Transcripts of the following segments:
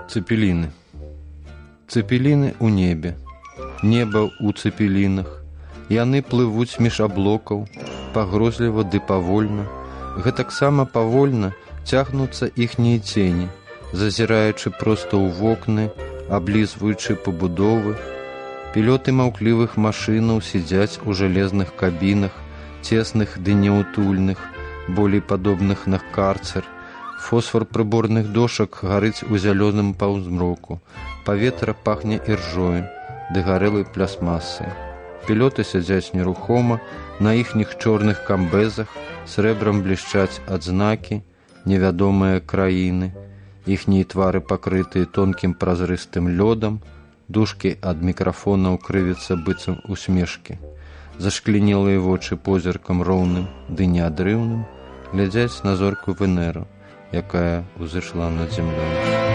Цепеліны. Цепеліны ў небе, неба ў цепелінах. Яны плывуць між аблокаў, пагрозліва ды павольна. Гэтаксама павольна цягнуцца іхнія цені, зазіраючы проста ў вокны, аблізваючы пабудовы. Пілоты маўклівых машынаў сядзяць у жалезных кабінах, цесных ды неўтульных, болей падобных на карцер. Фосфар прыборных дошак гарыць у зялёным паўзмроку. Паветра пахне іржою ды гарэлай плясмасай. Пілоты сядзяць нерухома, на іхніх чорных камбезах срэбрам блішчаць адзнакі, невядомыя краіны. Іхнія твары пакрытыя тонкім празрыстым лёдам, дужкі ад мікрафонаў крывяцца быццам усмешкі. Зашклінелыя вочы позіркам роўным ды неадрыўным глядзяць на зорку Венеру, якая ўзышла над зямлёй.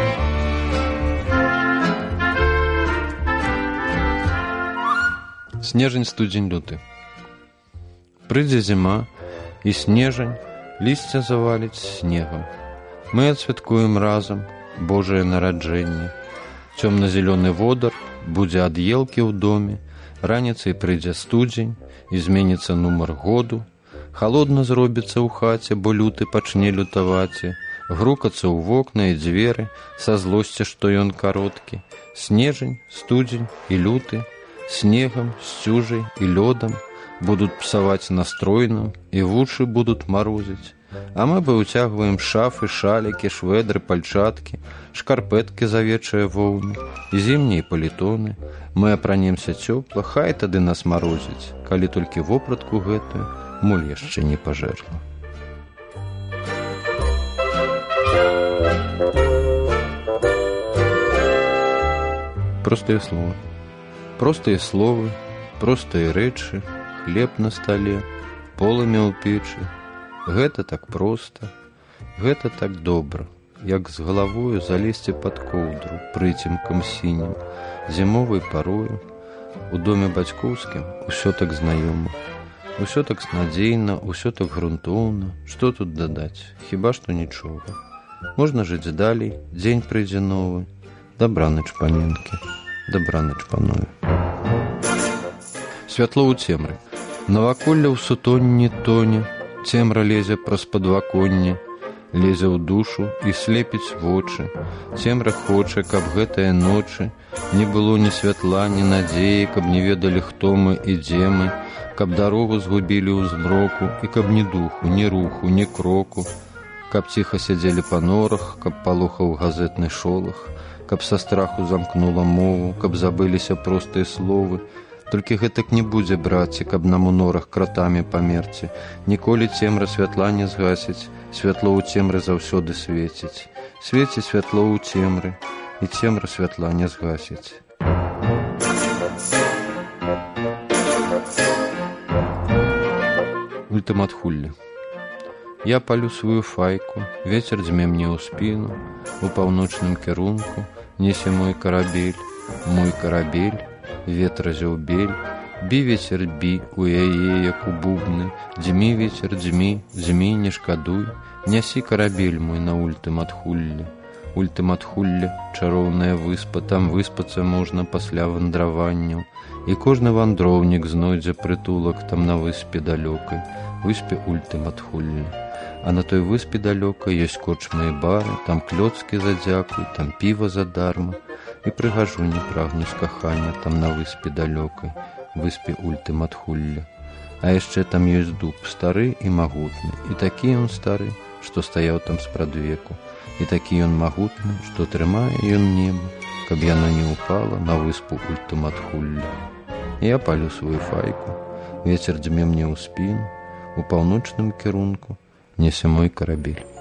Снежань, студзень, люты. Прыйдзе зіма, і снежань лісце заваліць снегам. Мы адсвяткуем разам Божае нараджэнне. Цёмна-зялёны водар будзе ад елкі ў доме, раніцай прыйдзе студзень, і зменіцца нумар году. Халодна зробіцца ў хаце, бо люты пачне лютаваці, грукацца ў вокна і дзверы са злосці, што ён кароткі. Снежань, студзень і люты снегам, сцюжай і лёдам будуць псаваць настрой нам, і вушы будуць марозіць. А мы бы ўцягваем шафы, шалікі, шведры, пальчаткі, шкарпэткі з авечае воўны і зімнія палітоны. Мы апранемся цёпла, хай тады нас марозіць, калі толькі вопратку гэтую моль яшчэ не пажэрла. Простыя словы. Простыя словы, простыя рэчы, хлеб на стале, полымя ў печы. Гэта так проста, гэта так добра, як з галавою залезці пад коўдру прыцемкам сінім, зімовай парою. У доме бацькоўскім усё так знаёма, усё так надзейна, усё так грунтоўна. Што тут дадаць? Хіба што нічога. Можна жыць далей, дзень прыйдзе новы. Дабраныч, паненкі, дабраныч, панове. Святло ў цемры. Наваколле ў сутонні тоне, цемра лезе праз падваконне, лезе ў душу і слепіць вочы. Цемра хоча, каб гэтыя ночы не было ні святла, ні надзеі, каб не ведалі, хто мы і дзе мы, каб дарогу згубілі ў змроку, і каб ні духу, ні руху, ні кроку, каб ціха сядзелі па норах, каб палохаў газетны шолах, каб са страху замкнула мову, каб забыліся простыя словы. Толькі гэтак не будзе, браце, каб нам у норах кратамі памерці. Ніколі цемра святла не згасіць, святло ў цемры заўсёды свеціць. Свеціць святло ў цемры, і цемра святла не згасіць. Ультыматхулле. Я палю сваю файку, вецер дзьме мне ў спіну, у паўночным кірунку несе мой карабель, ветра зяўбель, бі вецер бі у яе, як у бубны, дзьмі вецер дзьмі, дзьмі не шкадуй, нясі карабель мой на ультыматхулле. Ультыматхулле — чароўная выспа, там выспацца можна пасля вандраванняў, і кожны вандроўнік знойдзе прытулак там на выспе далёкай, выспе ультыматхулле. А на той выспе далёкай ёсць корчмы і бары, там клёцкі за дзякуй, там піва задарма, і прыгажу не прагнуць кахання там на выспе далёкай, выспе ультыматхулле. А яшчэ там ёсць дуб стары і магутны, і такі ён стары, што стаяў там спрадвеку, і такі ён магутны, што трымае ён неба, каб яно не ўпала на выспу ультыматхулле. Я палю сваю файку, вецер дзьме мне ў спіну, у паўночным кірунку несе мой карабель.